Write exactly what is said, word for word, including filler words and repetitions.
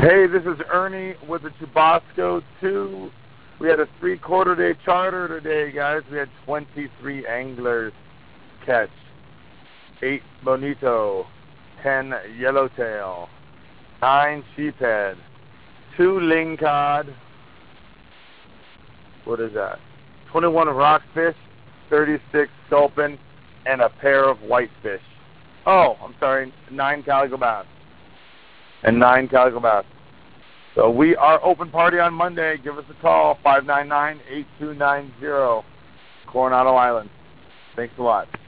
Hey, this is Ernie with the Chubasco two. We had a three-quarter day charter today, guys. We had twenty-three anglers catch. eight bonito, ten yellowtail, nine sheephead, two lingcod, what is that? twenty-one rockfish, thirty-six sculpin, and a pair of whitefish. Oh, I'm sorry, nine calico bass. And nine calico bass. So we are open party on Monday. Give us a call, five nine nine, eight two nine zero, Coronado Island. Thanks a lot.